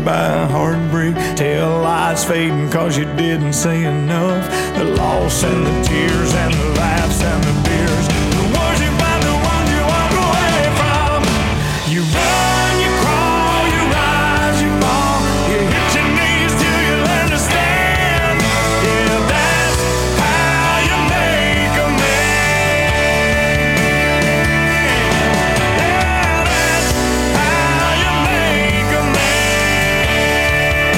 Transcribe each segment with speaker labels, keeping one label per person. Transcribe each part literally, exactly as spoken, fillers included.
Speaker 1: by heartbreak. Tell lies fading cause you didn't say enough. The loss and the tears and the laughs and the beers. The ones you find, the ones you walk away from. You run, you crawl, you rise, you fall. You hit your knees till you learn to stand. Yeah, that's how you make a man. Yeah, that's how you make a man.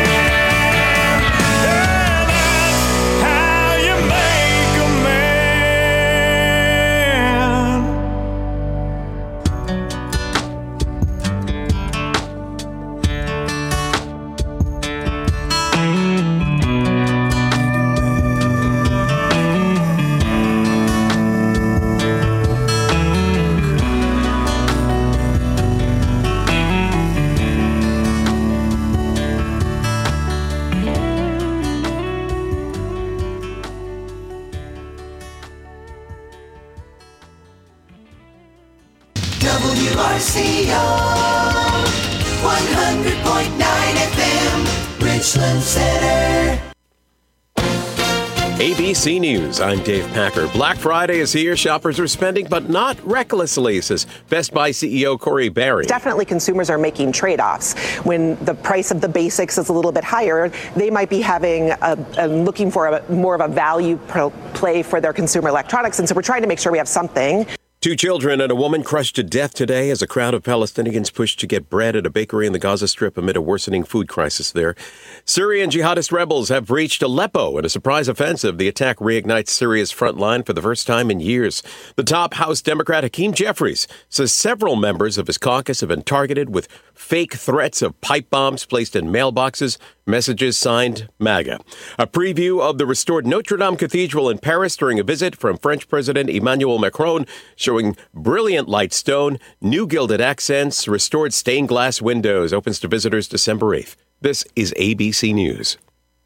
Speaker 1: Yeah, that's how you make a man.
Speaker 2: W R C O one hundred point nine F M, Richland Center.
Speaker 3: A B C News, I'm Dave Packer. Black Friday is here. Shoppers are spending, but not recklessly, says Best Buy C E O Corey Barry.
Speaker 4: Definitely consumers are making trade-offs. When the price of the basics is a little bit higher, they might be having a, a looking for a, more of a value pro- play for their consumer electronics. And so we're trying to make sure we have something.
Speaker 3: Two children and a woman crushed to death today as a crowd of Palestinians pushed to get bread at a bakery in the Gaza Strip amid a worsening food crisis there. Syrian jihadist rebels have breached Aleppo in a surprise offensive. The attack reignites Syria's front line for the first time in years. The top House Democrat Hakeem Jeffries says several members of his caucus have been targeted with fake threats of pipe bombs placed in mailboxes, messages signed MAGA. A preview of the restored Notre Dame Cathedral in Paris during a visit from French President Emmanuel Macron, showing brilliant light stone, new gilded accents, restored stained glass windows, opens to visitors December eighth. This is A B C News.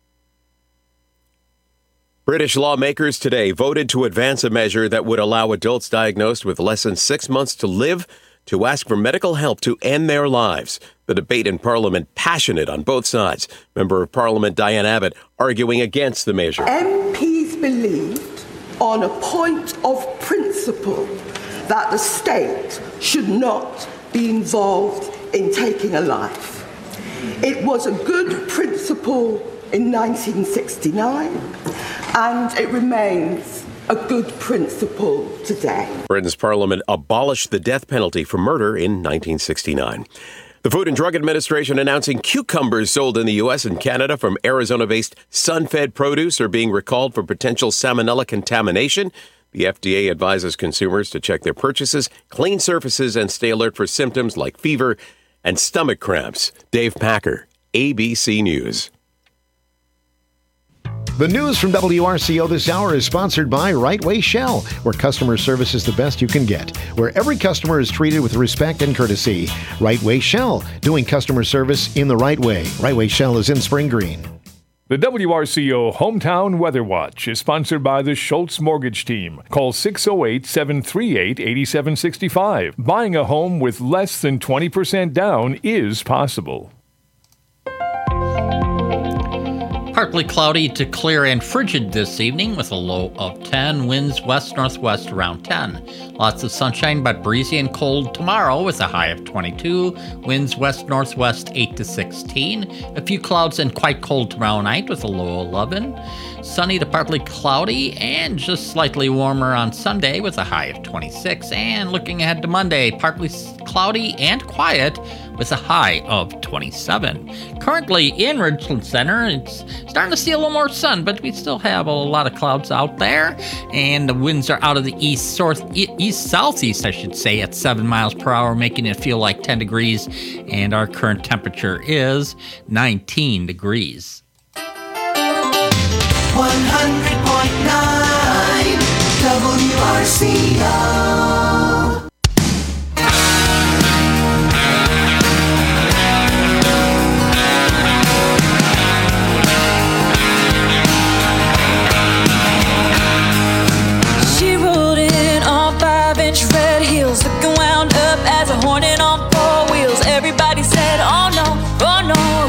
Speaker 3: British lawmakers today voted to advance a measure that would allow adults diagnosed with less than six months to live to ask for medical help to end their lives. The debate in Parliament passionate on both sides. Member of Parliament Diane Abbott arguing against the measure.
Speaker 5: M Ps believed on a point of principle that the state should not be involved in taking a life. It was a good principle in nineteen sixty-nine, and it remains a good principle today.
Speaker 3: Britain's Parliament abolished the death penalty for murder in nineteen sixty-nine. The Food and Drug Administration announcing cucumbers sold in the U S and Canada from Arizona-based Sunfed Produce are being recalled for potential salmonella contamination. The F D A advises consumers to check their purchases, clean surfaces, and stay alert for symptoms like fever and stomach cramps. Dave Packer, A B C News.
Speaker 6: The news from W R C O this hour is sponsored by Right Way Shell, where customer service is the best you can get, where every customer is treated with respect and courtesy. Right Way Shell, doing customer service in the right way. Right Way Shell is in Spring Green.
Speaker 7: The W R C O Hometown Weather Watch is sponsored by the Schultz Mortgage Team. Call six oh eight, seven three eight, eight seven six five. Buying a home with less than twenty percent down is possible.
Speaker 8: Partly cloudy to clear and frigid this evening with a low of ten. Winds west-northwest around ten. Lots of sunshine but breezy and cold tomorrow with a high of twenty-two. Winds west-northwest eight to sixteen. A few clouds and quite cold tomorrow night with a low eleven. Sunny to partly cloudy and just slightly warmer on Sunday with a high of twenty-six. And looking ahead to Monday, partly cloudy and quiet with a high of twenty-seven. Currently in Richland Center, it's starting to see a little more sun, but we still have a lot of clouds out there, and the winds are out of the east, south, east southeast, I should say, at seven miles per hour, making it feel like ten degrees, and our current temperature is nineteen degrees.
Speaker 2: one hundred point nine W R C O.
Speaker 9: Red heels, looking wound up as a hornet on four wheels. Everybody said, oh no, oh no.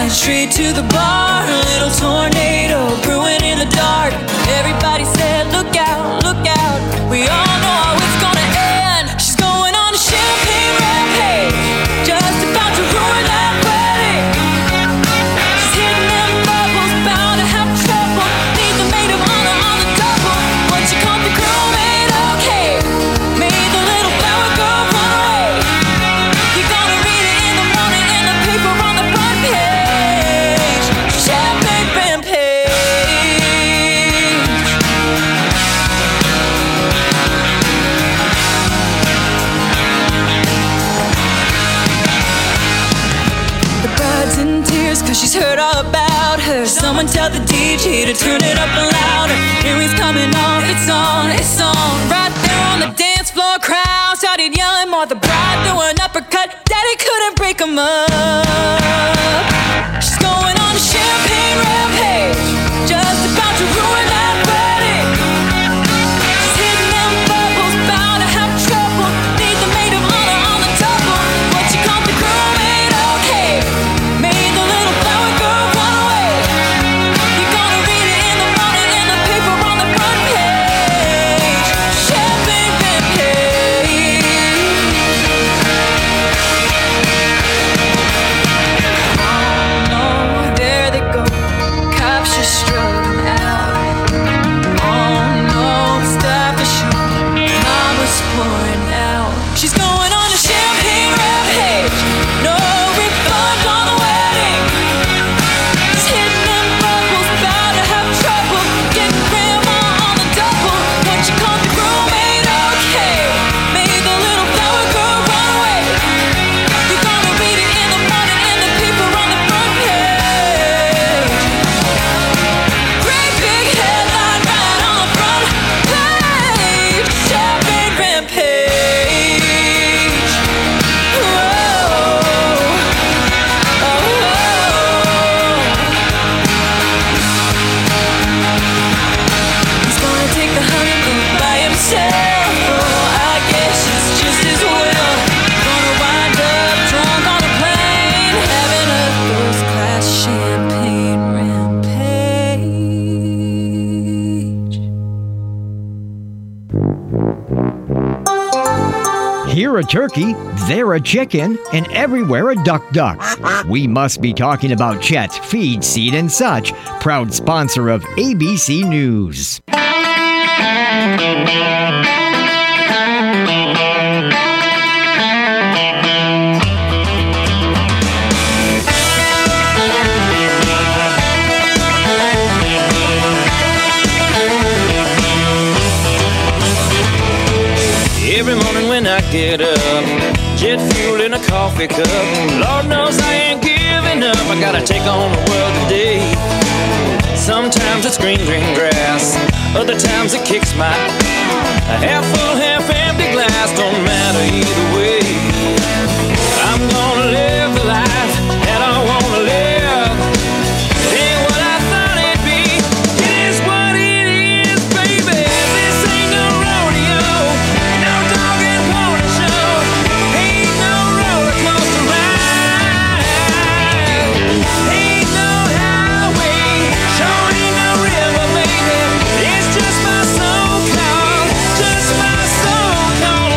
Speaker 9: the street to the bar, a little tornado brewing in the dark. Everybody said, look out, look out. We all know how it's gonna end. She's going on a champagne rampage, just about to ruin that wedding. She's hitting them bubbles, bound to have trouble. Need the maid of honor on the double. When she caught the groom ain't okay, made the little flower girl run away. You're gonna read it in the morning in the paper on the front page. Champagne rampage. The bride's in tears cause she's heard all about her. Someone tell the D J to turn it up louder. Earrings coming off, it's on, it's on. Right there on the dance floor, crowd started yelling more. The bride threw an uppercut, daddy couldn't break him up. She's going on a champagne rampage, just about to ruin that wedding. She's hitting them bubbles, bound to have trouble. Need the maid of honor on the double. What you call the groom ain't okay, made the little flower girl run away. You're gonna read it in the morning in the paper on the front page. Champagne rampage. Oh no, there they go. Cops just strutting out. Oh no, stop the show. Mama's pouring out. She's going on a champagne rampage. No refund on the wedding. She's hitting them bubbles, bound to have trouble. Getting grandma on the double. What you call the groom ain't okay, made the little flower girl run away. You're gonna read it in the morning in the paper on the front page. Great big headline right on the front page. Champagne rampage. Whoa. Oh. He's gonna take the honeymoon by himself. Oh, I guess it's just as well. Gonna wind up drunk on a plane, having a first class champagne rampage.
Speaker 10: Here a turkey, there a chicken, and everywhere a duck ducks. We must be talking about Chet Feed, Seed and Such, proud sponsor of A B C News.
Speaker 11: Every morning when I get up, jet fuel in a coffee cup. Lord knows I ain't giving up. I gotta take on the world today. Sometimes it's green, green grass. Other times it kicks my a half full, half empty glass. Don't matter either way. I'm gonna live the life that I wanna live. It ain't what I thought it'd be. It is what it is, baby. This ain't no rodeo, no dog and pony show. Ain't no roller coaster ride. Ain't no highway, sure ain't no river, baby. It's just my soul call, just my soul call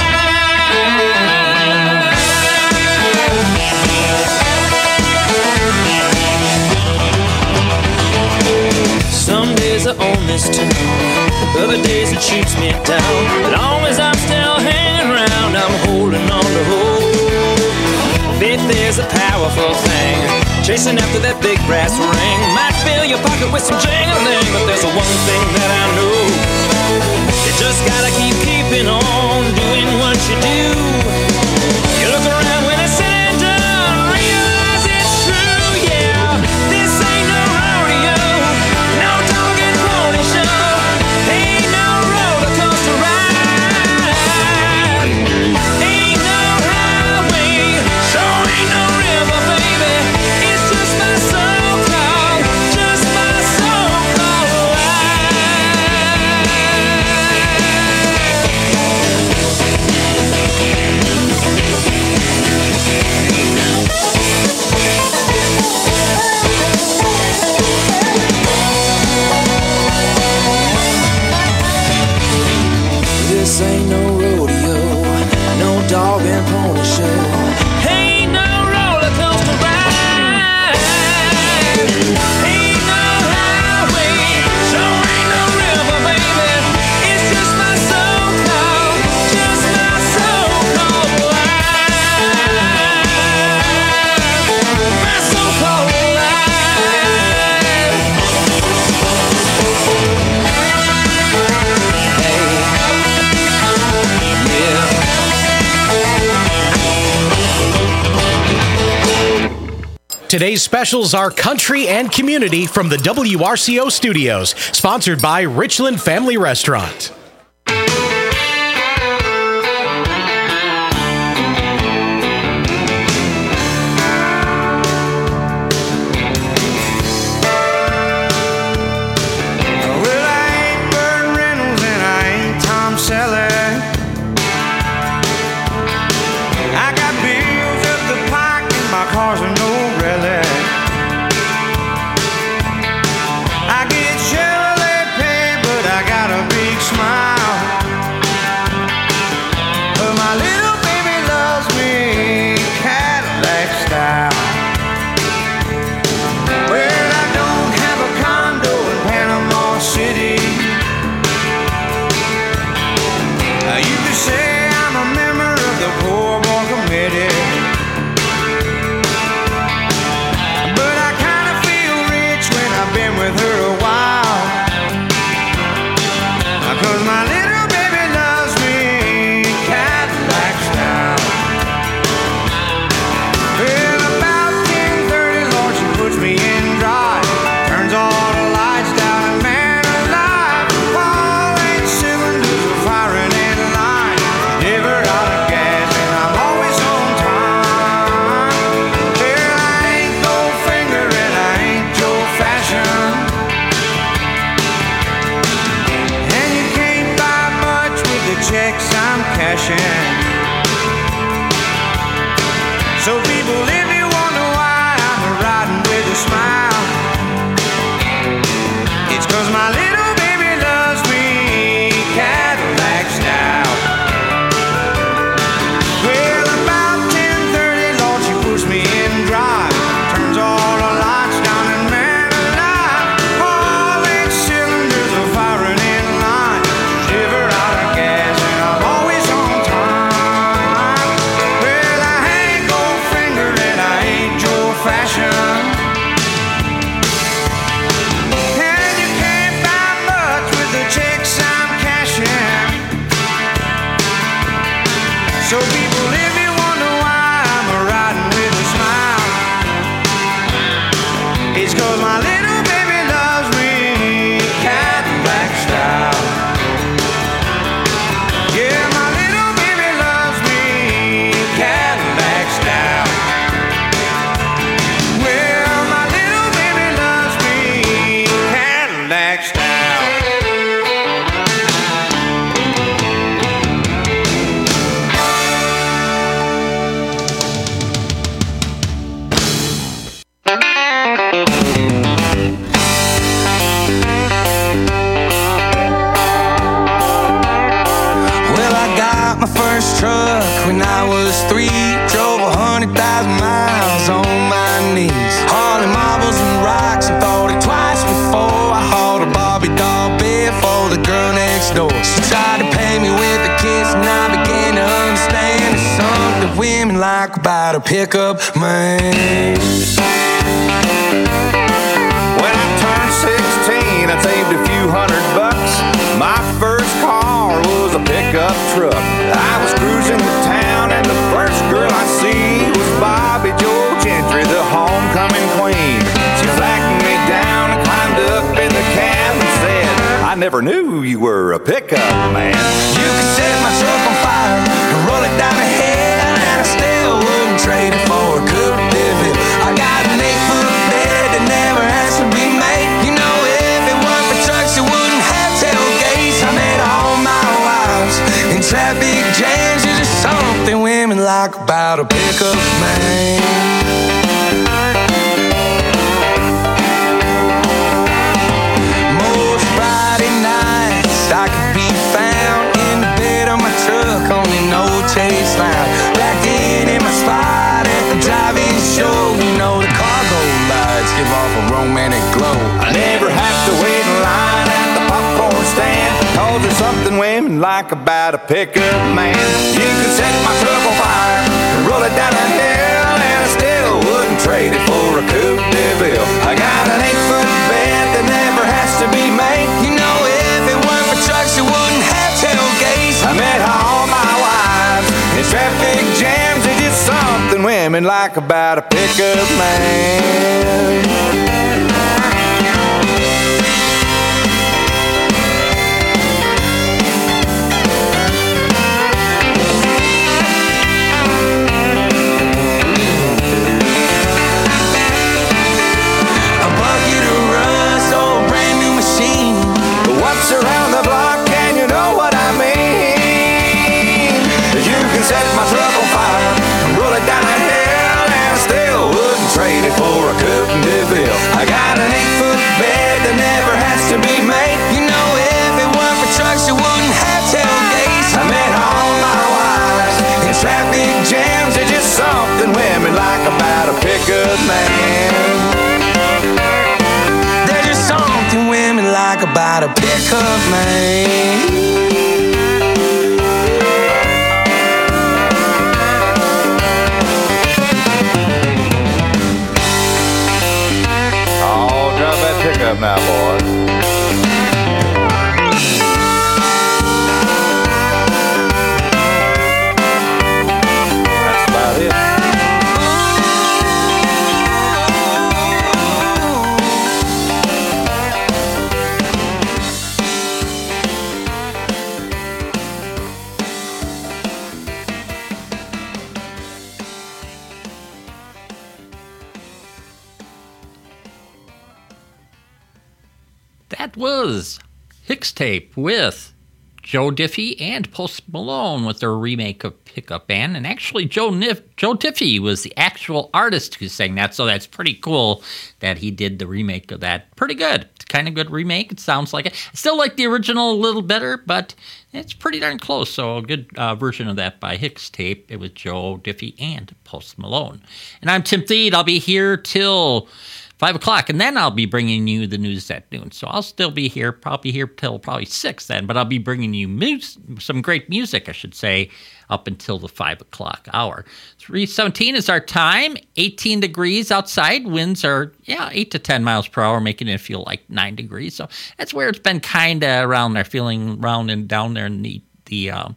Speaker 11: Some days I own this town, other days it shoots me down. Long as I'm still hanging around, I'm holding on to hope. Faith is a powerful thing, chasing after that big brass ring. Might fill your pocket with some jingling, but there's one thing that I know. You just gotta keep keeping on doing what you do. You look around when it's said and done, realize it's true, yeah. This ain't no rodeo, no dog and pony show. Ain't no roller coaster ride. Ain't no highway, sure ain't no river, baby. It's just my soul call, just my soul call ride. dog and pony show. Ain't no roller coaster ride. Ain't no highway. Sure ain't no river, baby. It's just my soul called, just my soul called life. My soul called
Speaker 12: Today's specials are country and community from the W R C O studios, sponsored by Richland Family Restaurant.
Speaker 1: Well, I ain't Burt Reynolds and I ain't Tom Selleck. I got bills up the pike and my car's a no relic. I get Chevrolet pay, but I got a big smile. But my little baby loves me Cadillac style. Well, I don't have a condo in Panama City. Uh, you could say I'm a member of the Poor Boy Committee. But I kind of feel rich when I've been with her a while. Uh, Cause my little baby loves me Cadillac style. Well, about ten thirty, Lord, she puts me in drive. Turns all the lights down and man alive. All eight cylinders are firing in line. Never out of gas and I'm always on time. Well, I ain't Goldfinger and I ain't Joe Fashion. And you can't buy much with the checks I'm cashing. So people, if you wonder why I'm riding with a smile, it's 'cause my little baby loves me Cadillac style. Well, about ten thirty, Lord, she puts me in drive. Turns all the lights down and man alive. All eight cylinders are firing in line. Never out of gas and I'm always on time. Well, I ain't Goldfinger and I ain't Joe Fashion. And you can't buy much with the checks I'm cashing. So people, if you wonder why I'm riding with a smile, it's 'cause my little baby loves me Cadillac style. Yeah, my little baby loves me Cadillac style. Well, my little baby loves me Cadillac style.
Speaker 11: Well, I got my first truck when I was three. Drove a hundred thousand miles on my knees, hauling marbles and rocks, and thought it twice before I hauled a Barbie doll bed for the girl next door. She tried to pay me with a kiss, and I began to understand there's something women like about a pickup man.
Speaker 1: When I turned sixteen, I saved a few hundred bucks. My first car was a pickup truck. I was cruising to town and the first girl I see was Bobby Joe Gentry, the homecoming queen. She flagged me down and climbed up in the cab and said, I never knew you were a pickup man.
Speaker 11: You could set my truck on fire and roll it down the hill, and I still wouldn't trade it for a Coupe de Ville. I got an eight-foot bed that never has to be made. You know, if it weren't for trucks, it wouldn't have tailgates. I met all my wives in traffic jams. There's just something women like about a pickup man. Most Friday nights I could be found in the bed of my truck on an old Chase line,
Speaker 1: women like about a pickup man. You can set my truck on fire and roll it down a hill, and I still wouldn't trade it for a Coupe de Ville. I got an eight-foot bed that never has to be made. You know, if it weren't for trucks, it wouldn't have tailgates. I met all my wives in traffic jams. It's just something women like about a pickup man. Around the block, and you know what I mean. You can set my truck on fire and roll it down a hill, and I still wouldn't trade it for a Coupe de Ville. I got an eight-foot bed that never has to be made. You know, if it weren't for trucks, you wouldn't have tailgates. I met all my wives in traffic jams. It's just something women like about a pickup man. Women like about a pickup man. Oh, drop that pickup now, boys. That's about it.
Speaker 8: That was Hicks Tape with Joe Diffie and Post Malone with their remake of Pickup Band. And actually, Joe Nif- Joe Diffie was the actual artist who sang that, so that's pretty cool that he did the remake of that. Pretty good. It's kind of good remake. It sounds like it. I still like the original a little better, but it's pretty darn close. So a good uh, version of that by Hicks Tape. It was Joe Diffie and Post Malone. And I'm Tim Thede. I'll be here till five o'clock, and then I'll be bringing you the news at noon. So I'll still be here, I'll be here till probably six then, but I'll be bringing you mus- some great music, I should say, up until the five o'clock hour. three seventeen is our time, eighteen degrees outside. Winds are, yeah, eight to ten miles per hour, making it feel like nine degrees. So that's where it's been kind of around there, feeling around and down there in the, the uh,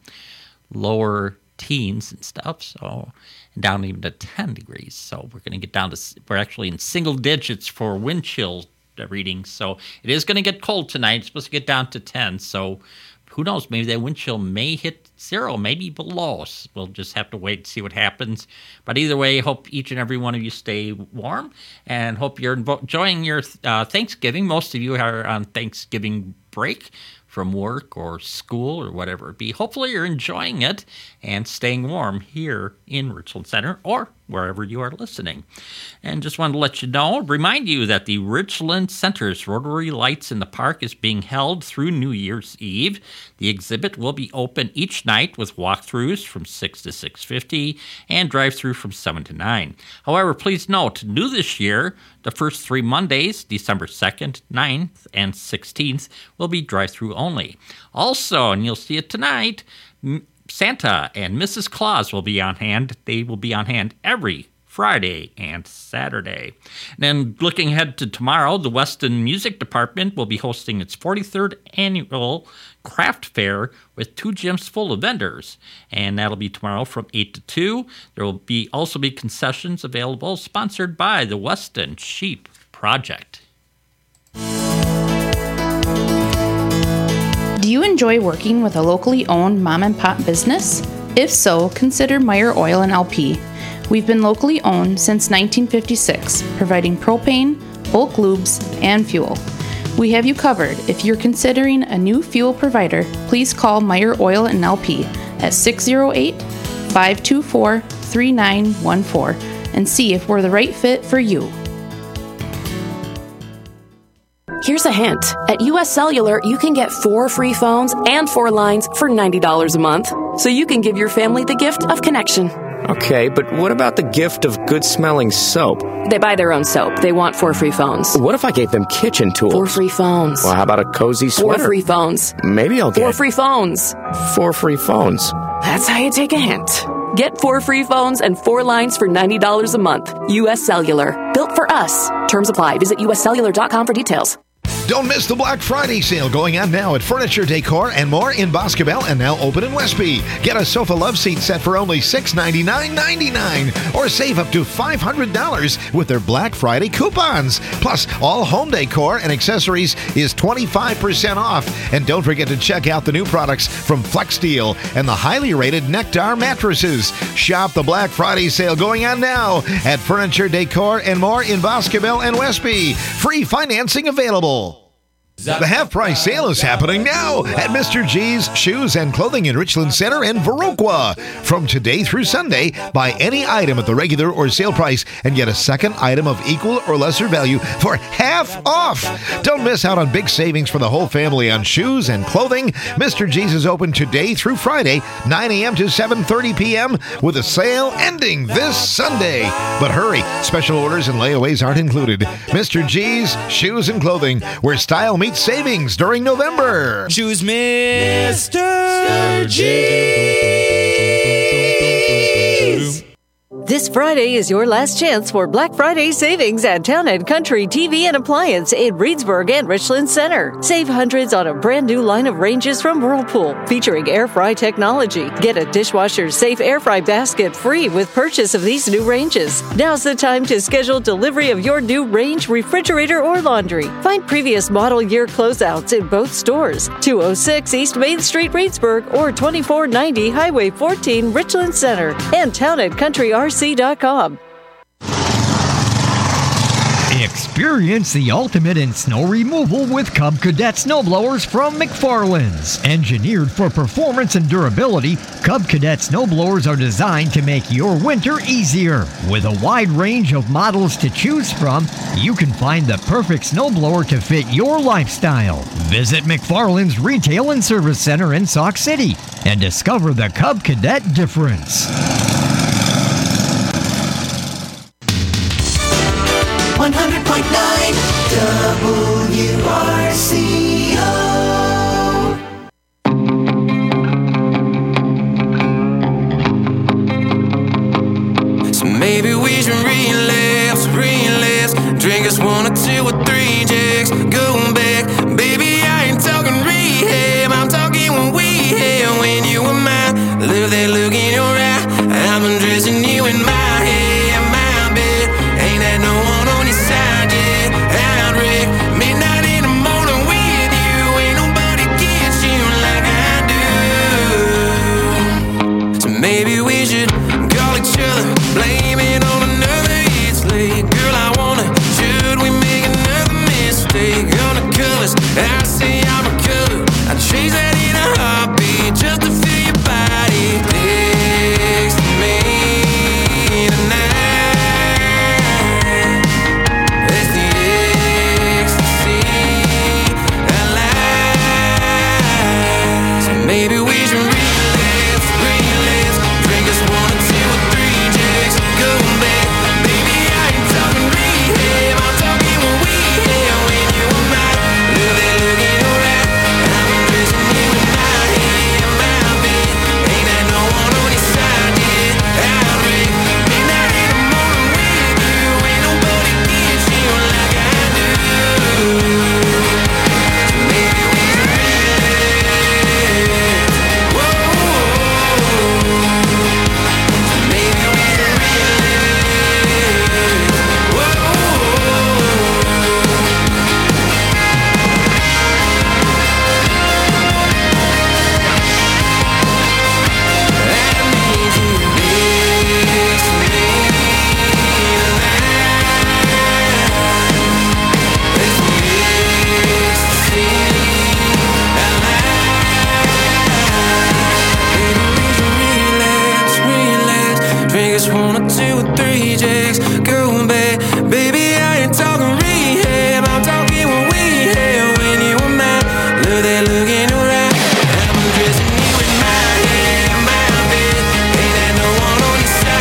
Speaker 8: lower teens and stuff. So down even to ten degrees. So we're going to get down to, we're actually in single digits for wind chill readings. So it is going to get cold tonight. It's supposed to get down to ten. So who knows? Maybe that wind chill may hit zero, maybe below. We'll just have to wait and see what happens. But either way, hope each and every one of you stay warm and hope you're enjoying your uh, Thanksgiving. Most of you are on Thanksgiving break from work or school or whatever it be. Hopefully you're enjoying it and staying warm here in Richland Center or wherever you are listening. And just wanted to let you know, remind you that the Richland Center's Rotary Lights in the Park is being held through New Year's Eve. The exhibit will be open each night with walkthroughs from six to six fifty and drive-through from seven to nine. However, please note, new this year, the first three Mondays, December second, ninth, and sixteenth, will be drive-through only. Also, and you'll see it tonight, Santa and Missus Claus will be on hand. They will be on hand every Friday and Saturday. And then looking ahead to tomorrow, the Weston Music Department will be hosting its forty-third annual craft fair with two gyms full of vendors. And that'll be tomorrow from eight to two. There will be also be concessions available, sponsored by the Weston Sheep Project.
Speaker 13: Do you enjoy working with a locally owned mom and pop business? If so, consider Meyer Oil and L P. We've been locally owned since nineteen fifty-six, providing propane, bulk lubes, and fuel. We have you covered. If you're considering a new fuel provider, please call Meyer Oil and L P at six oh eight, five two four, three nine one four and see if we're the right fit for you.
Speaker 14: Here's a hint. At U S Cellular, you can get four free phones and four lines for ninety dollars a month. So you can give your family the gift of connection.
Speaker 15: Okay, but what about the gift of good-smelling soap?
Speaker 14: They buy their own soap. They want four free phones.
Speaker 15: What if I gave them kitchen tools?
Speaker 14: Four free phones.
Speaker 15: Well, how about a cozy sweater?
Speaker 14: Four free phones.
Speaker 15: Maybe I'll get...
Speaker 14: Four free phones.
Speaker 15: Four free phones.
Speaker 14: That's how you take a hint. Get four free phones and four lines for ninety dollars a month. U S Cellular. Built for us. Terms apply. Visit U S cellular dot com for details.
Speaker 6: Don't miss the Black Friday sale going on now at Furniture Decor and More in Boscobel and now open in Westby. Get a sofa love seat set for only six ninety-nine ninety-nine or save up to five hundred dollars with their Black Friday coupons. Plus, all home decor and accessories is twenty-five percent off. And don't forget to check out the new products from Flex Steel and the highly rated Nectar mattresses. Shop the Black Friday sale going on now at Furniture Decor and More in Boscobel and Westby. Free financing available. The half-price sale is happening now at Mister G's Shoes and Clothing in Richland Center and Viroqua. From today through Sunday, buy any item at the regular or sale price and get a second item of equal or lesser value for half off. Don't miss out on big savings for the whole family on shoes and clothing. Mister G's is open today through Friday, nine a.m. to seven thirty p.m. with a sale ending this Sunday. But hurry, special orders and layaways aren't included. Mister G's Shoes and Clothing, where style meets savings during November.
Speaker 16: Choose Mister G's.
Speaker 17: This Friday is your last chance for Black Friday savings at Town and Country T V and Appliance in Reedsburg and Richland Center. Save hundreds on a brand new line of ranges from Whirlpool featuring air fry technology. Get a dishwasher safe air fry basket free with purchase of these new ranges. Now's the time to schedule delivery of your new range, refrigerator, or laundry. Find previous model year closeouts in both stores. two oh six East Main Street, Reedsburg, or twenty-four ninety Highway fourteen, Richland Center, and Town and Country R C dot com.
Speaker 10: Experience the ultimate in snow removal with Cub Cadet snowblowers from McFarland's. Engineered for performance and durability, Cub Cadet snowblowers are designed to make your winter easier. With a wide range of models to choose from, you can find the perfect snowblower to fit your lifestyle. Visit McFarland's Retail and Service Center in Sauk City and discover the Cub Cadet difference.
Speaker 2: one hundred point nine W R C O.
Speaker 11: So maybe we should relapse, relapse. Drink us one or two or three jacks. Go back, baby, I ain't talking rehab. I'm talking when we had, when you were mine. Love that look in your eye. I'm undressing you in my head, my bed. Ain't that no one on your side yet? I'd wreck midnight in the morning with you. Ain't nobody gets you like I do. So maybe we should call each other, blame it on another. It's late, girl, I wanna. Should we make another mistake on the colors? I say I'm recovered. I change that in a heartbeat just to feel your body next to me tonight. That's the ecstasy I like. So maybe we should relapse, relapse. Drink us one or two or three jacks. Go back, baby, I ain't talking rehab. I'm talking when we had, when you were mine. Love that look in your eye. I'm undressing you in my head, my bed. Ain't that no one on your side yet? I'd wreck midnight in the morning with you. Ain't nobody gets you like I do. Maybe we should relapse. Whoa. Maybe we should relapse. Whoa. Drink us one or two or three jacks. Go back, baby, I ain't talking rehab. I'm talking when we had, when you were mine. Love that look in your eye. I'm undressing you in my head, my bed. Ain't that no one on your side?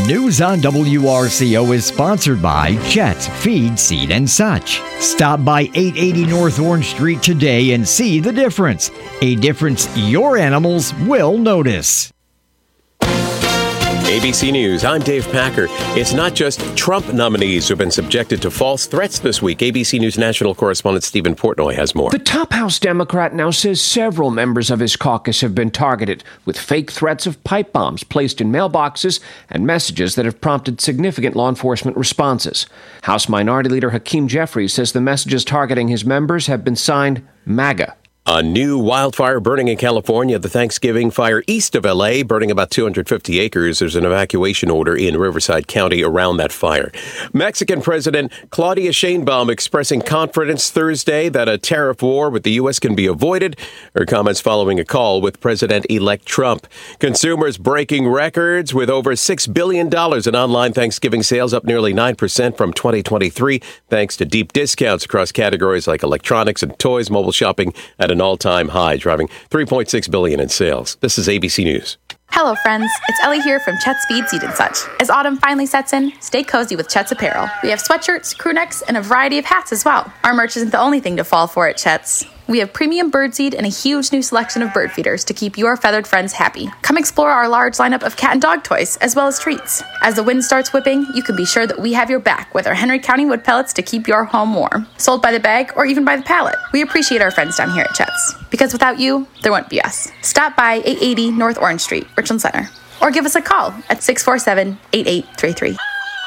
Speaker 10: News on W R C O is sponsored by Chet's Feed, Seed, and Such. Stop by eight eighty North Orange Street today and see the difference. A difference your animals will notice.
Speaker 3: A B C News, I'm Dave Packer. It's not just Trump nominees who've been subjected to false threats this week. A B C News national correspondent Stephen Portnoy has more.
Speaker 18: The top House Democrat now says several members of his caucus have been targeted with fake threats of pipe bombs placed in mailboxes and messages that have prompted significant law enforcement responses. House Minority Leader Hakeem Jeffries says the messages targeting his members have been signed MAGA.
Speaker 3: A new wildfire burning in California, the Thanksgiving fire east of L A, burning about two hundred fifty acres. There's an evacuation order in Riverside County around that fire. Mexican President Claudia Sheinbaum expressing confidence Thursday that a tariff war with the U S can be avoided. Her comments following a call with President-elect Trump. Consumers breaking records with over six billion dollars in online Thanksgiving sales, up nearly nine percent from twenty twenty-three, thanks to deep discounts across categories like electronics and toys, mobile shopping at an all-time high, driving three point six billion dollars in sales. This is A B C News.
Speaker 13: Hello, friends. It's Ellie here from Chet's Feed, Seed, and Such. As autumn finally sets in, stay cozy with Chet's apparel. We have sweatshirts, crew necks, and a variety of hats as well. Our merch isn't the only thing to fall for at Chet's. We have premium birdseed and a huge new selection of bird feeders to keep your feathered friends happy. Come explore our large lineup of cat and dog toys, as well as treats. As the wind starts whipping, you can be sure that we have your back with our Henry County wood pellets to keep your home warm. Sold by the bag or even by the pallet. We appreciate our friends down here at Chet's. Because without you, there wouldn't be us. Stop by eight eighty North Orange Street, Richland Center. Or give us a call at six four seven, eight eight three three.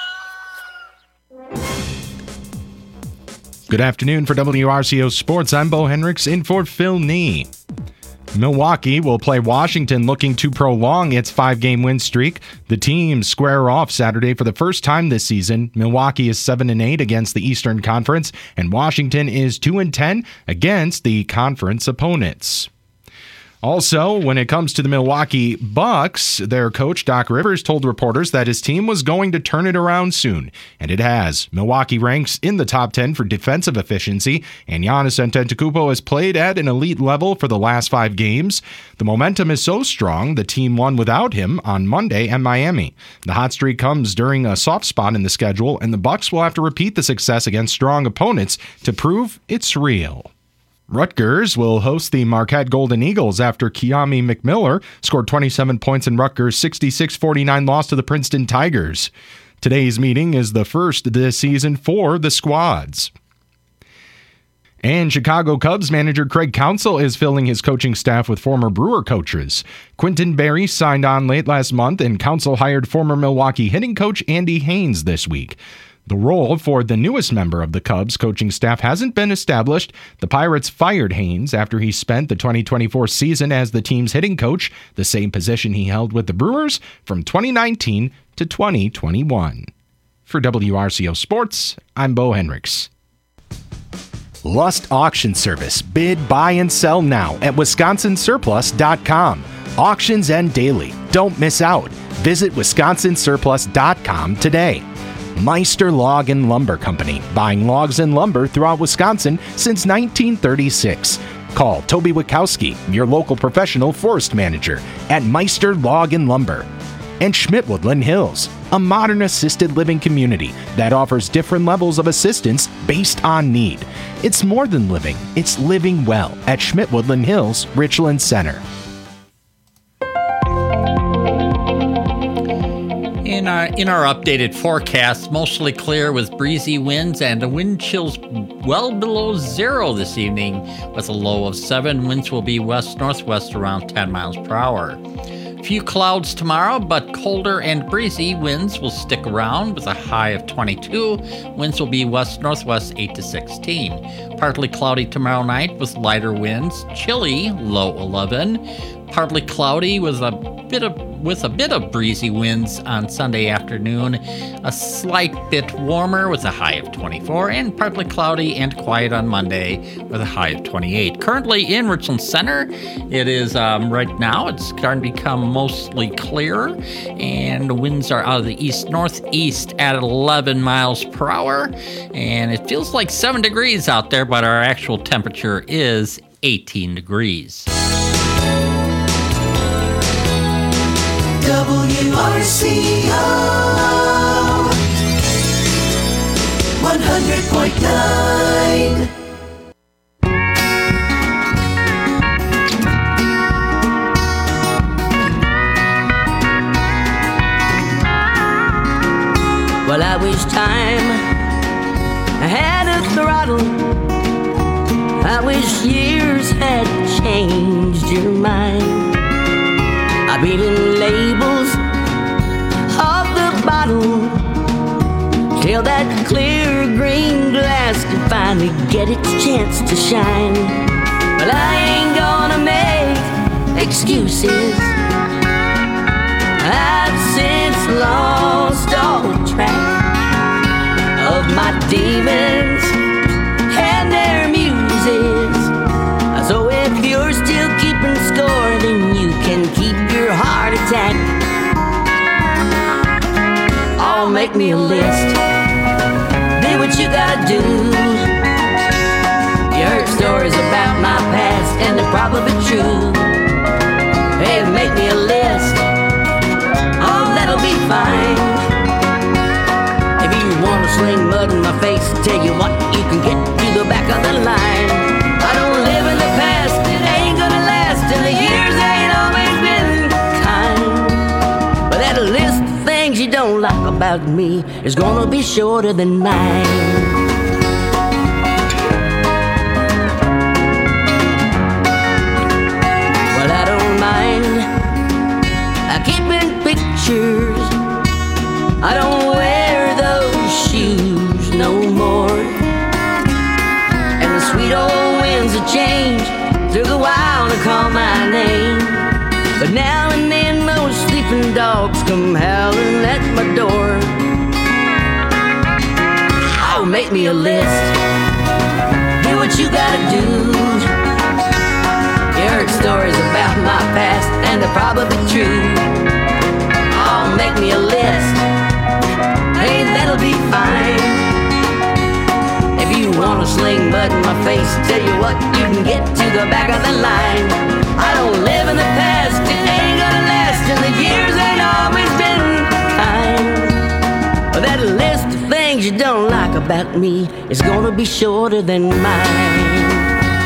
Speaker 19: Good afternoon for W R C O Sports. I'm Bo Hendricks in for Phil Nee. Milwaukee will play Washington looking to prolong its five-game win streak. The teams square off Saturday for the first time this season. Milwaukee is seven and eight against the Eastern Conference, and Washington is two and ten against the conference opponents. Also, when it comes to the Milwaukee Bucks, their coach Doc Rivers told reporters that his team was going to turn it around soon, and it has. Milwaukee ranks in the top ten for defensive efficiency, and Giannis Antetokounmpo has played at an elite level for the last five games. The momentum is so strong, the team won without him on Monday at Miami. The hot streak comes during a soft spot in the schedule, and the Bucks will have to repeat the success against strong opponents to prove it's real. Rutgers will host the Marquette Golden Eagles after Kiami McMiller scored twenty-seven points in Rutgers' sixty-six forty-nine loss to the Princeton Tigers. Today's meeting is the first this season for the squads. And Chicago Cubs manager Craig Counsell is filling his coaching staff with former Brewer coaches. Quentin Berry signed on late last month, and Counsell hired former Milwaukee hitting coach Andy Haynes this week. The role for the newest member of the Cubs coaching staff hasn't been established. The Pirates fired Haynes after he spent the twenty twenty-four season as the team's hitting coach, the same position he held with the Brewers from twenty nineteen to twenty twenty-one. For W R C O Sports, I'm Bo Hendricks. Lust Auction Service. Bid, buy, and sell now at wisconsin surplus dot com. Auctions end daily. Don't miss out. Visit wisconsin surplus dot com today. Meister Log and Lumber Company, buying logs and lumber throughout Wisconsin since nineteen thirty-six. Call Toby Wachowski, your local professional forest manager, at Meister Log and Lumber. And Schmidt Woodland Hills, a modern assisted living community that offers different levels of assistance based on need. It's more than living, it's living well at Schmidt Woodland Hills, Richland Center.
Speaker 8: In our, in our updated forecast, mostly clear with breezy winds and the wind chills well below zero this evening with a low of seven. Winds will be west-northwest around ten miles per hour. Few clouds tomorrow, but colder and breezy winds will stick around with a high of twenty-two. Winds will be west-northwest eight to sixteen. Partly cloudy tomorrow night with lighter winds. Chilly, low eleven. Partly cloudy with a bit of with a bit of breezy winds on Sunday afternoon. A slight bit warmer with a high of twenty-four, and partly cloudy and quiet on Monday with a high of twenty-eight. Currently in Richland Center, it is um, right now it's starting to become mostly clear, and the winds are out of the east northeast at eleven miles per hour, and it feels like seven degrees out there, but our actual temperature is eighteen degrees.
Speaker 2: W R C O hundred point nine.
Speaker 20: Well, I wish time had a throttle. I wish years had changed your mind. I've been in labels of the bottle till that clear green glass can finally get its chance to shine. But I ain't gonna make excuses. I've since lost all track of my demons and their muses. So if you're still keeping score, then you can keep your heart attack. Oh, make me a list. Do what you gotta do. You heard stories about my past, and they're probably true. Hey, make me a list. Oh, that'll be fine. If you wanna sling mud in my face, tell you what, you can get to the back of the line. I don't live in the past, it ain't gonna last, and the years ain't always been kind. But that list of things you don't like about me is gonna be shorter than mine. Well, I don't mind I keeping pictures. I don't wear those shoes no more. And the sweet old winds of change took a while to call my name. But now and then those sleeping dogs come howling at my door. Oh, make me a list. Do what you gotta do. You heard stories about my past, and they're probably true. Oh, make me a list. Hey, that'll be fine. If you wanna sling mud in my face, tell you what, you can get to the back of the line. I don't live in the past, it ain't gonna last, and the years ain't always been kind. But that list of things you don't like about me is gonna be shorter than mine.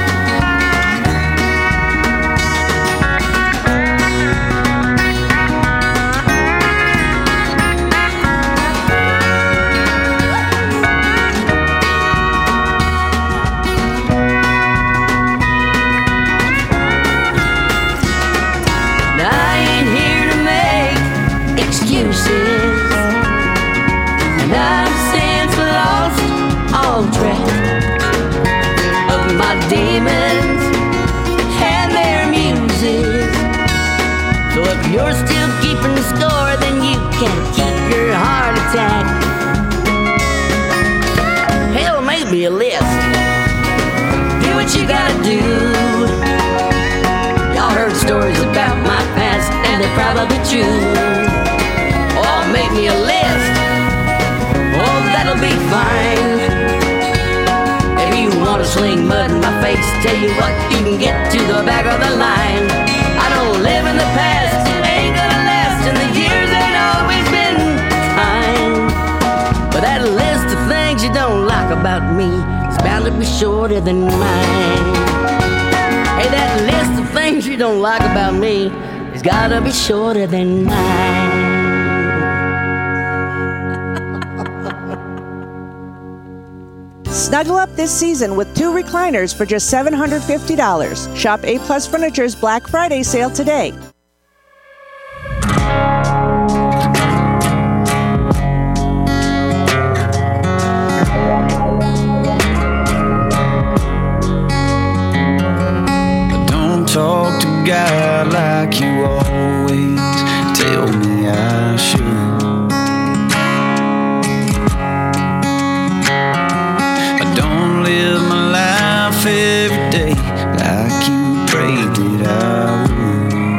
Speaker 20: And I've since lost all track of my demons and their muses. So if you're still keeping the score, then you can keep your heart attack. Hell, make me a list. Do what you gotta do. Y'all heard stories about my past, and they're probably true. Oh, make me a list. Oh, that'll be fine. If you wanna sling mud in my face, tell you what, you can get to the back of the line. I don't live in the past, it ain't gonna last, and the years ain't always been kind. But that list of things you don't like about me is bound to be shorter than mine. Hey, that list of things you don't like about me has gotta be shorter than mine.
Speaker 21: Snuggle up this season with two recliners for just seven hundred fifty dollars. Shop A Plus Furniture's Black Friday sale today.
Speaker 16: Don't talk to God like you always tell me I should. Live my life every day like you prayed that I would.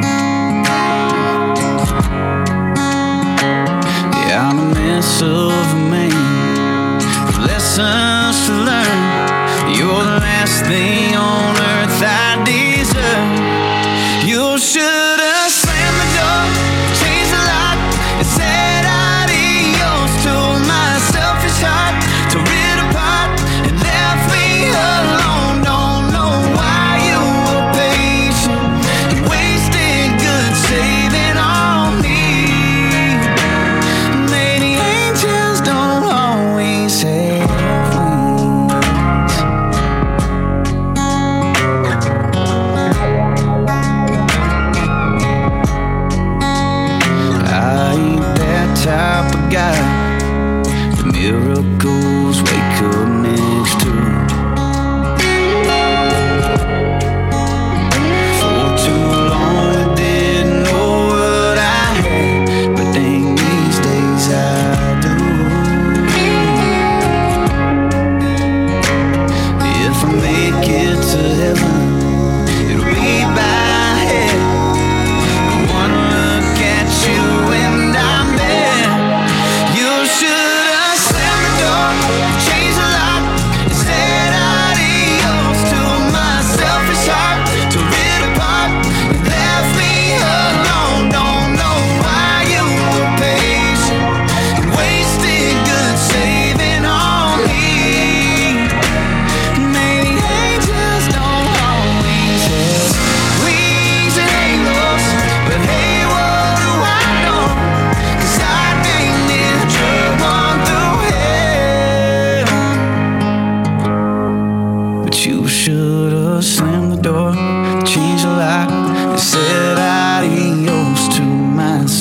Speaker 16: Yeah, I'm a mess of a man with lessons to learn. You're the last thing on earth I deserve. You should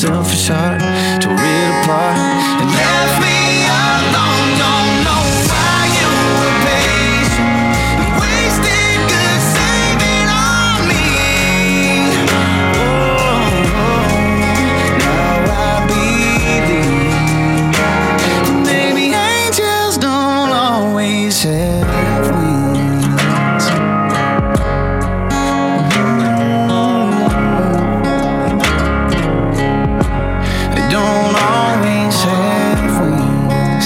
Speaker 16: selfish heart tore it apart and left me alone. Don't know why you were patient and wasted good saving on me. Oh, now I believe maybe angels don't always have wings. They don't always have wings.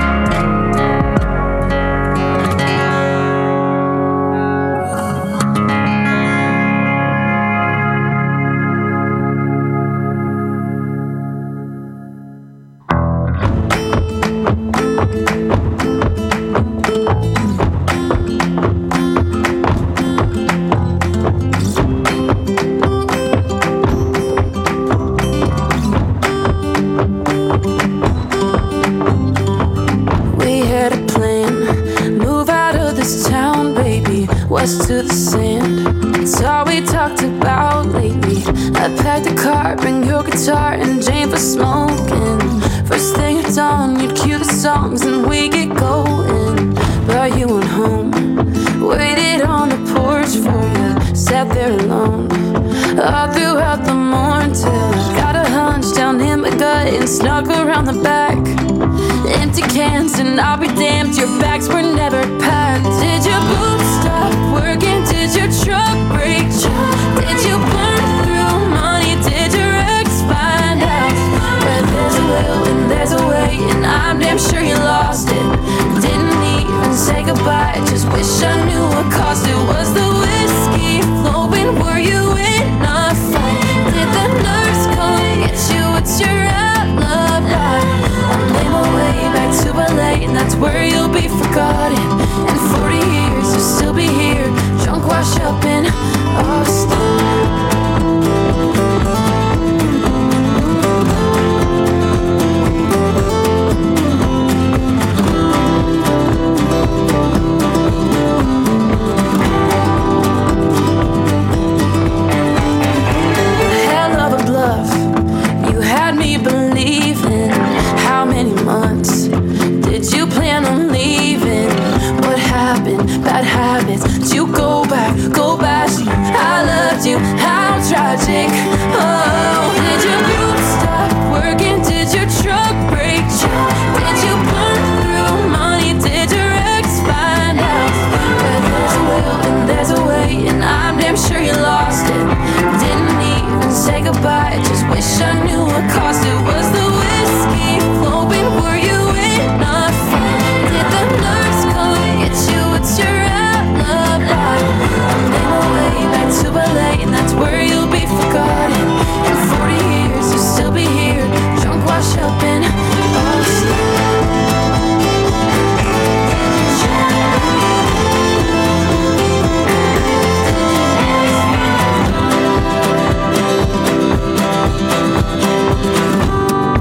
Speaker 9: We had a plan, move out of this town, baby, west to the sand. It's all we talked about lately. I packed a car, bring your guitar and Jane for smoking. First thing at dawn, you'd cue the songs and we get going. But you went home, waited on the porch for you, sat there alone all throughout the morning till I got a hunch down in my gut and snuck around the back. Empty cans and I'll be damned, your bags were never packed. Did your boots stop working? Did your truck break? Did you burn through money? Did your ex find out? Where there's a will and there's a way, and I'm damn sure you lost it. Didn't even say goodbye, just wish I knew what caused it. Was the whiskey flowing? Were you in a fight? Did the nurse come get you? What's your alibi? I'll lay my way back to L A, and that's where you'll be forgotten. In forty years, you'll still be here, drunk, washed up in Austin. Hell of a bluff, you had me believing. How many months did you plan on leaving? What happened? Bad habits. Did you go back? Go back. I loved you. How tragic. Oh, did your boots stop working? Did your truck break? Did you burn through money? Did your ex find out? Where there's a will and there's a way, and I'm damn sure you lost it. Didn't even say goodbye, just wish I knew what caused it. Was the whiskey flowing? Were you in a fight? Did the nurse come get you? What's your alibi? I'll make my way back to L A, and that's where you'll be forgotten. In forty years, you'll still be here, drunk, washed up in Austin.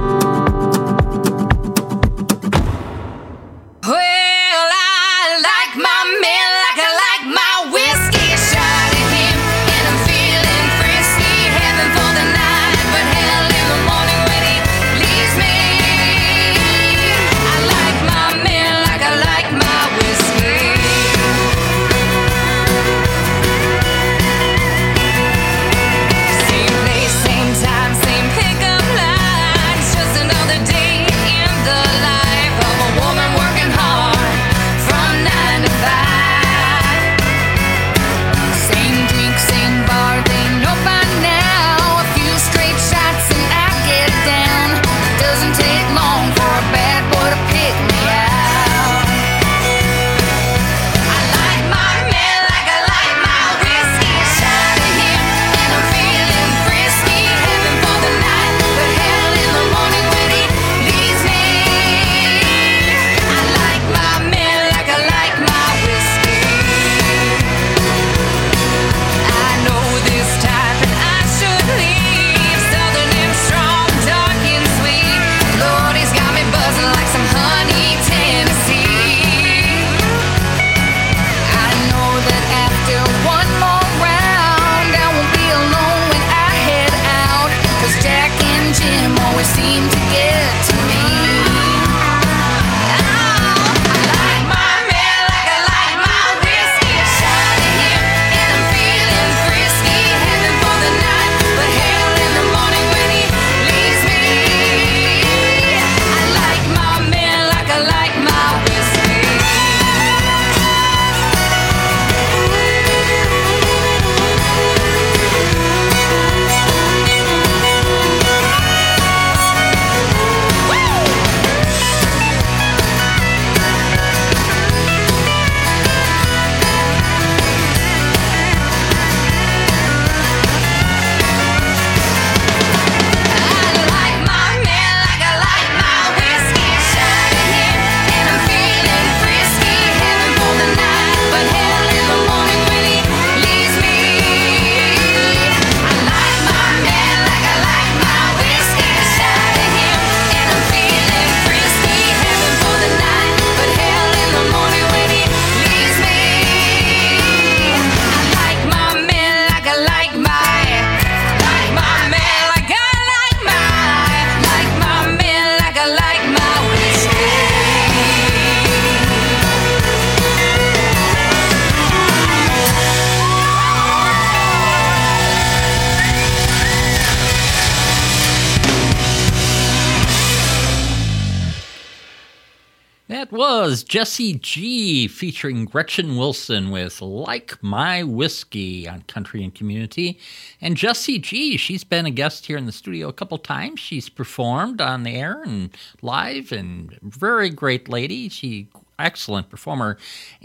Speaker 8: was Jessie G featuring Gretchen Wilson with Like My Whiskey on Country and Community. And Jessie G, she's been a guest here in the studio a couple times. She's performed on the air and live, and very great lady. She excellent performer.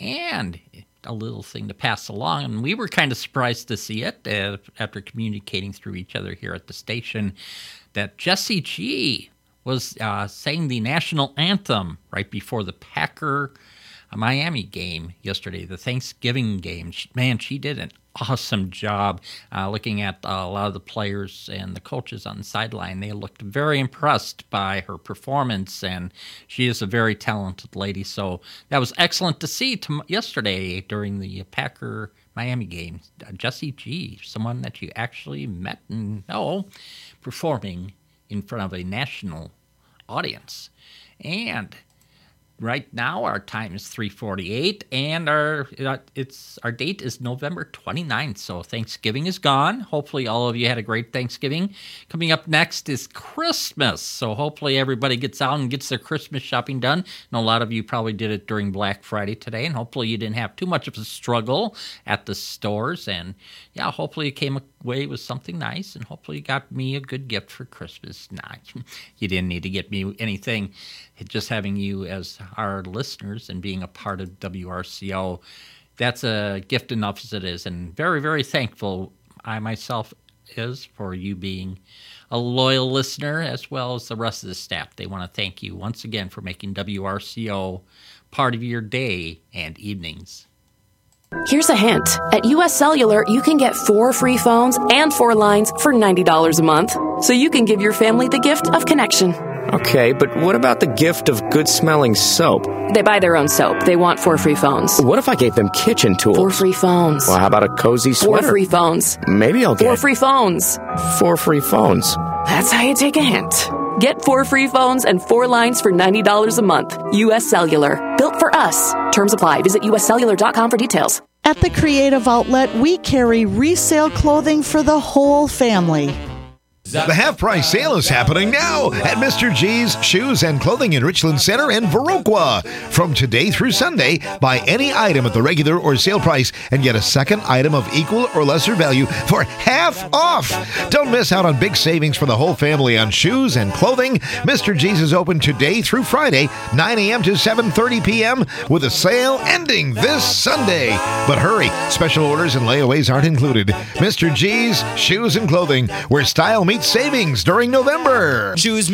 Speaker 8: And a little thing to pass along, and we were kind of surprised to see it uh, after communicating through each other here at the station, that Jessie G was uh, sang the national anthem right before the Packer Miami game yesterday, the Thanksgiving game. She, man, she did an awesome job uh, looking at uh, a lot of the players and the coaches on the sideline. They looked very impressed by her performance, and she is a very talented lady. So that was excellent to see to yesterday during the Packer Miami game. Uh, Jessie G, someone that you actually met and know, performing in front of a national audience. And right now, our time is three forty-eight, and our uh, it's our date is November twenty-ninth, so Thanksgiving is gone. Hopefully, all of you had a great Thanksgiving. Coming up next is Christmas, so hopefully everybody gets out and gets their Christmas shopping done. And a lot of you probably did it during Black Friday today, and hopefully you didn't have too much of a struggle at the stores. And yeah, hopefully you came away with something nice, and hopefully you got me a good gift for Christmas. Nah, you didn't need to get me anything. Just having you as our listeners and being a part of W R C O, that's a gift enough as it is. And very, very thankful I myself is for you being a loyal listener, as well as the rest of the staff. They want to thank you once again for making W R C O part of your day and evenings.
Speaker 14: Here's a hint. At U S Cellular, you can get four free phones and four lines for ninety dollars a month. So you can give your family the gift of connection.
Speaker 15: Okay, but what about the gift of good-smelling soap?
Speaker 14: They buy their own soap. They want four free phones.
Speaker 15: What if I gave them kitchen tools?
Speaker 14: Four free phones.
Speaker 15: Well, how about a cozy sweater?
Speaker 14: Four free phones.
Speaker 15: Maybe I'll get...
Speaker 14: Four free phones.
Speaker 15: Four free phones.
Speaker 14: That's how you take a hint. Get four free phones and four lines for ninety dollars a month. U S Cellular. Built for us. Terms apply. Visit U S cellular dot com for details.
Speaker 21: At the Creative Outlet, we carry resale clothing for the whole family.
Speaker 6: The half-price sale is happening now at Mister G's Shoes and Clothing in Richland Center and Viroqua. From today through Sunday, buy any item at the regular or sale price and get a second item of equal or lesser value for half off. Don't miss out on big savings for the whole family on shoes and clothing. Mister G's is open today through Friday, nine a.m. to seven thirty p.m. with a sale ending this Sunday. But hurry, special orders and layaways aren't included. Mister G's Shoes and Clothing, where style meets savings during November.
Speaker 11: Choose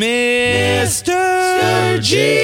Speaker 11: Mister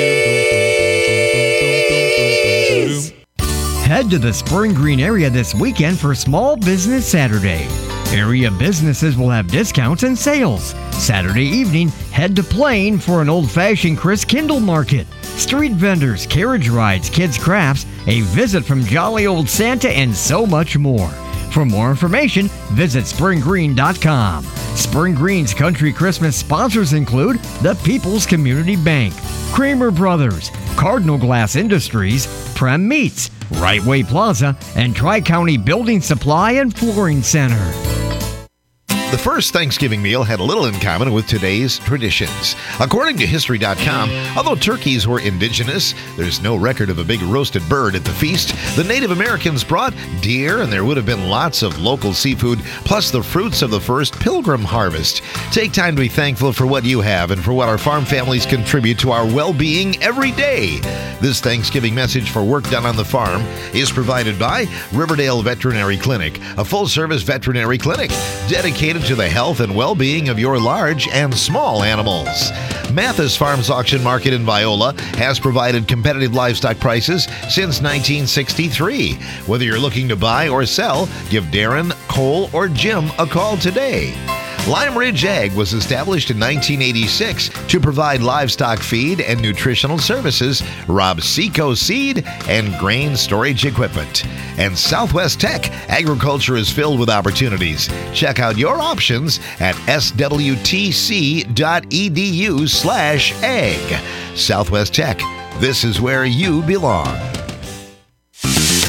Speaker 11: G's.
Speaker 10: Head to the Spring Green area this weekend for Small Business Saturday. Area businesses will have discounts and sales. Saturday evening, head to Plain for an old-fashioned Chris Kindle market. Street vendors, carriage rides, kids' crafts, a visit from Jolly Old Santa, and so much more. For more information, visit spring green dot com. Spring Green's country Christmas sponsors include the People's Community Bank, Kramer Brothers, Cardinal Glass Industries, Prem Meats, Right Way Plaza, and Tri-County Building Supply and Flooring Center.
Speaker 6: The first Thanksgiving meal had a little in common with today's traditions. According to History dot com, although turkeys were indigenous, there's no record of a big roasted bird at the feast. The Native Americans brought deer, and there would have been lots of local seafood, plus the fruits of the first pilgrim harvest. Take time to be thankful for what you have and for what our farm families contribute to our well-being every day. This Thanksgiving message for work done on the farm is provided by Riverdale Veterinary Clinic, a full-service veterinary clinic dedicated to the health and well-being of your large and small animals. Mathis Farms Auction Market in Viola has provided competitive livestock prices since nineteen sixty-three. Whether you're looking to buy or sell, give Darren, Cole, or Jim a call today. Lime Ridge Ag was established in nineteen eighty-six to provide livestock feed and nutritional services, rob Seco seed, and grain storage equipment. And Southwest Tech, agriculture is filled with opportunities. Check out your options at s w t c dot e d u slash ag. Southwest Tech, this is where you belong.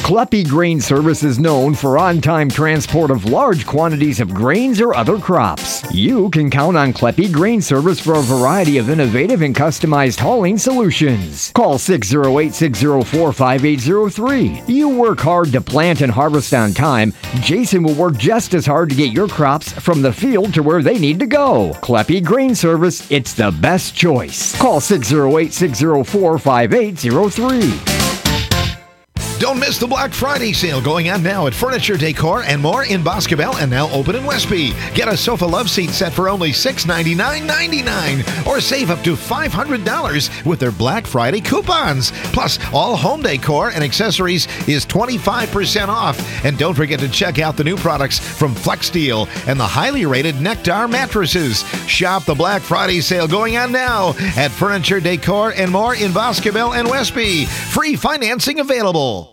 Speaker 10: Kleppe Grain Service is known for on-time transport of large quantities of grains or other crops. You can count on Kleppe Grain Service for a variety of innovative and customized hauling solutions. Call six oh eight, six oh four, five eight oh three. You work hard to plant and harvest on time. Jason will work just as hard to get your crops from the field to where they need to go. Kleppe Grain Service, it's the best choice. Call six oh eight, six oh four, five eight oh three.
Speaker 6: Don't miss the Black Friday sale going on now at Furniture Decor and More in Boscobel and now open in Westby. Get a sofa love seat set for only six ninety-nine ninety-nine or save up to five hundred dollars with their Black Friday coupons. Plus, all home decor and accessories is twenty-five percent off. And don't forget to check out the new products from FlexSteel and the highly rated Nectar mattresses. Shop the Black Friday sale going on now at Furniture Decor and More in Boscobel and Westby. Free financing available.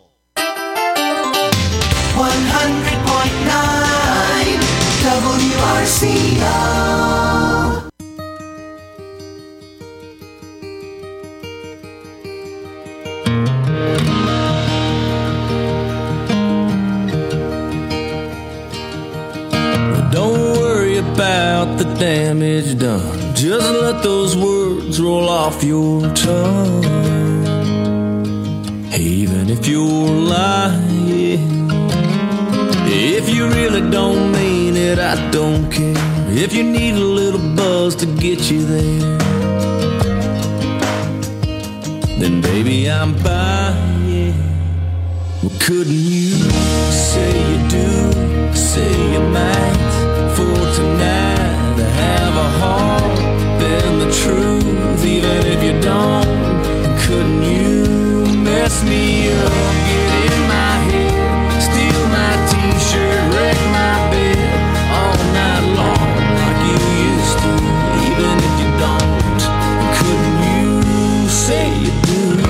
Speaker 2: one hundred point nine W R C O.
Speaker 11: Don't worry about the damage done. Just let those words roll off your tongue. Even if you're lying, if you really don't mean it, I don't care. If you need a little buzz to get you there, then baby, I'm buying. Well, couldn't you say you do, say you might, for tonight to have a heart, then the truth, even if you don't, couldn't you mess me up, get in my head, steal my t-shirt, wreck my bed, all night long like you used to, even if you don't, couldn't you say you do?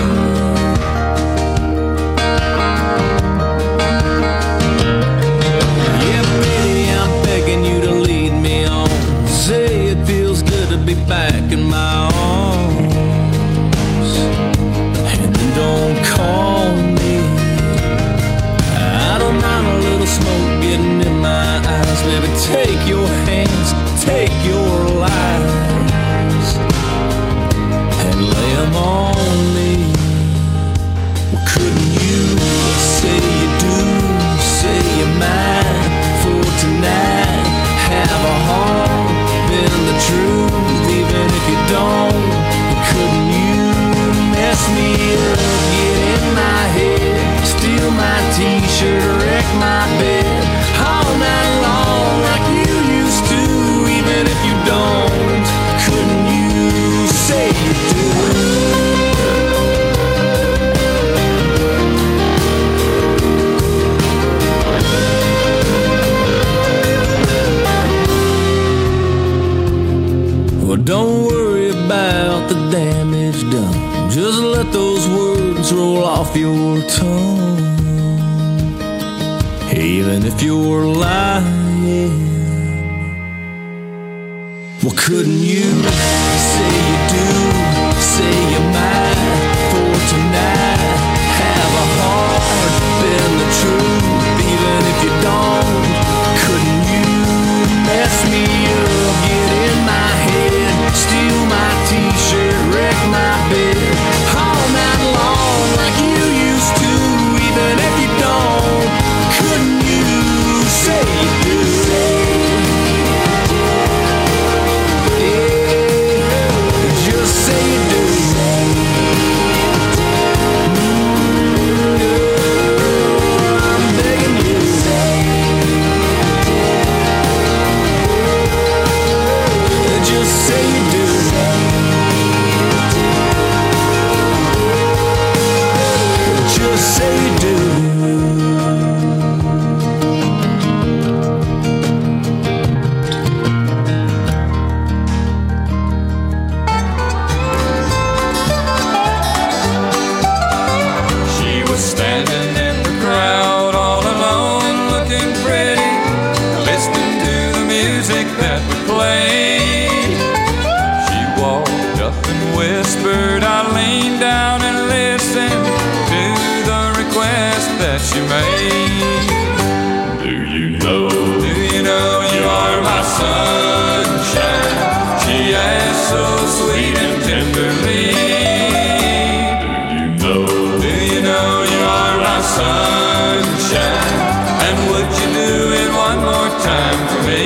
Speaker 11: Yeah, baby, I'm begging you to lead me on, say it feels good to be back in my arms, and then don't call me. I don't mind a little smoke getting in my eyes. Baby, take your hands, take your lies, and lay them on me. Well, couldn't you say you do, say you might, for tonight have a heart, been the truth, even if you don't, couldn't you mess me up, get in my head, steal my t-shirt, wreck my bed, all night long like you used to, even if you don't, couldn't you say you do? Well, don't worry about the damage done. Just let those words roll off your tongue. Even if you're lying, well, couldn't you say you do, say you might, for tonight have a heart, been the truth, even if you don't, couldn't you mess me up, get in my head, steal my t-shirt, wreck my bed, all night long like you used to, even if you don't, couldn't you say you do? Yeah, just say you do. I'm begging you. Just say you do. Just say you do.
Speaker 1: She was standing in the crowd all alone, looking pretty, listening to the music that we played. She walked up and whispered, I leaned down and listened to the request that that she made. Do you know, do you know you are my sunshine? She asked so sweet and tenderly. Do you know, do you know you are my sunshine? And would you do it one more time for me?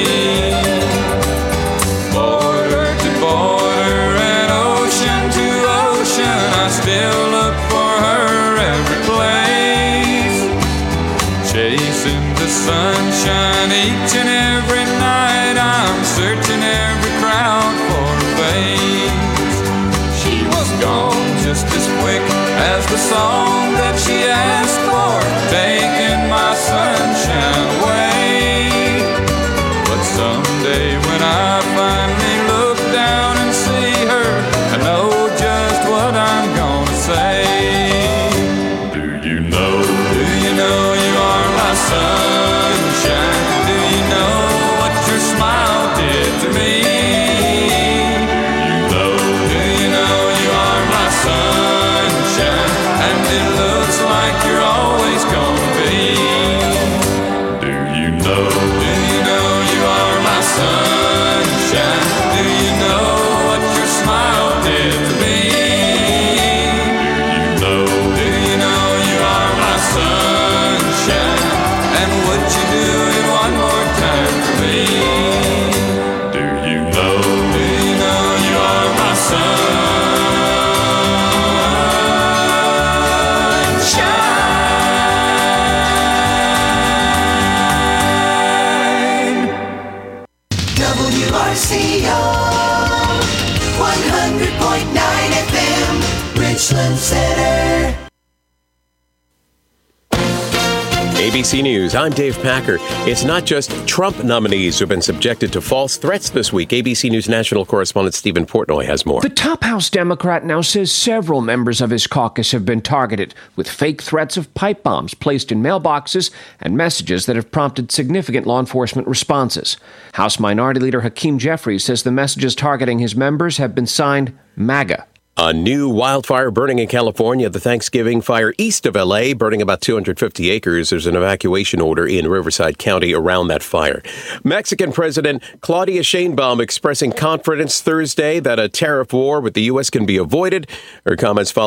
Speaker 1: Border to border and ocean to ocean, I still look for her every place. Chasing the sunshine each and every night, I'm searching every crowd for a face. She was gone just as quick as the song that she asked for, taking my sunshine away. But someday when I finally look down and see her, I know just what I'm gonna say. Do you know, do you know you are my sunshine? Do you know what your smile did to me? Do you know, do you know you are my sunshine? And it looks like you're always gonna be. Do you know, do you know you are my sunshine? Do you know what your smile did to me? Do you know, do you know you are my sunshine? And would you do it one more time for me? Do you know, do you know you are my sunshine?
Speaker 2: W R C O one hundred point nine F M, Richland Center.
Speaker 3: A B C News, I'm Dave Packer. It's not just Trump nominees who've been subjected to false threats this week. A B C News national correspondent Stephen Portnoy has more.
Speaker 18: The top House Democrat now says several members of his caucus have been targeted with fake threats of pipe bombs placed in mailboxes and messages that have prompted significant law enforcement responses. House Minority Leader Hakeem Jeffries says the messages targeting his members have been signed MAGA.
Speaker 3: A new wildfire burning in California, the Thanksgiving fire east of L A, burning about two hundred fifty acres. There's an evacuation order in Riverside County around that fire. Mexican President Claudia Sheinbaum expressing confidence Thursday that a tariff war with the U S can be avoided. Her comments follow